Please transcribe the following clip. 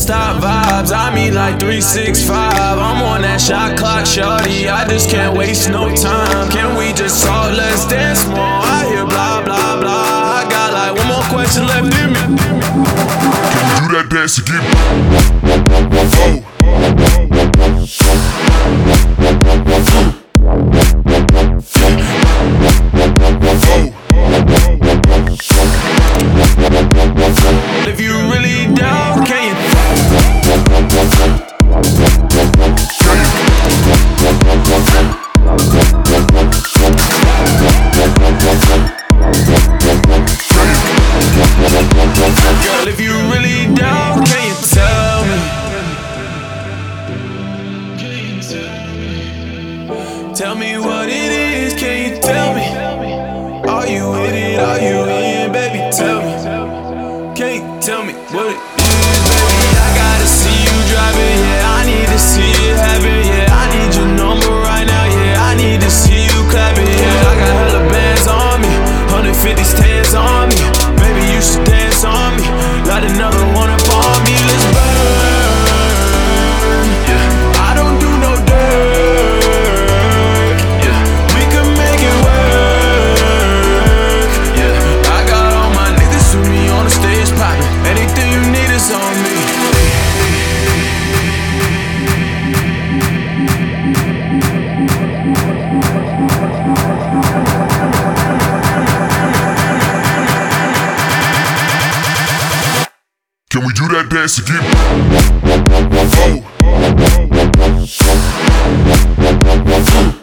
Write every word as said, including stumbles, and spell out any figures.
non-stop vibes, I mean like three six five. I'm on that shot clock, shorty, I just can't waste no time. Can we just talk, let's dance more? I hear blah blah blah, I got like one more question left in me. Can we do that dance again? Oh. If you really down, can you? Girl, if you really down, can you tell me? Tell me what it is, can you tell me? Are you with it, are you in, baby, tell me. Can you tell me what it is, baby? I gotta see you driving, yeah, I need to see it happen, yeah. I need your number right now, yeah, I need to see you clapping, yeah. I got hella bands on me, one fifty stands on me. Baby, you should dance on me, light another one up on me, let's burn, yeah. I don't do no dirt, yeah. We can make it work, yeah. I got all my niggas with me on the stage poppin'. Anything you need is on me. Can we do that dance again? Oh.